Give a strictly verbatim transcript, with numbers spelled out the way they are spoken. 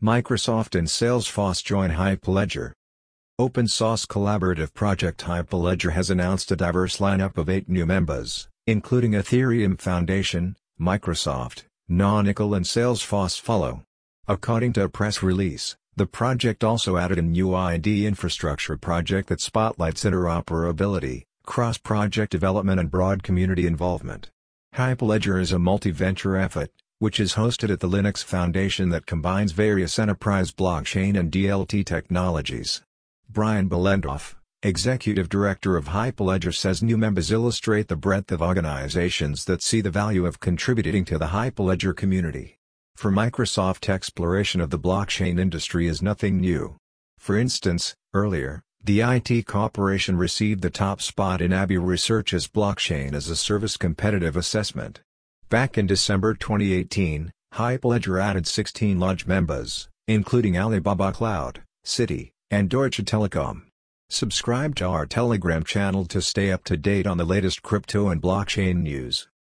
Microsoft and Salesforce join Hyperledger. Open source collaborative project Hyperledger has announced a diverse lineup of eight new members, including Ethereum Foundation, Microsoft, Nonical and Salesforce follow. According to a press release, the project also added a new I D infrastructure project that spotlights interoperability, cross-project development and broad community involvement. Hyperledger is a multi-venture effort, which is hosted at the Linux Foundation that combines various enterprise blockchain and D L T technologies. Brian Behlendorf, executive director of Hyperledger, says new members illustrate the breadth of organizations that see the value of contributing to the Hyperledger community. For Microsoft, exploration of the blockchain industry is nothing new. For instance, earlier, the I T Corporation received the top spot in Abby Research's Blockchain as a Service competitive assessment. Back in December twenty eighteen, Hyperledger added sixteen large members, including Alibaba Cloud, Citi, and Deutsche Telekom. Subscribe to our Telegram channel to stay up to date on the latest crypto and blockchain news.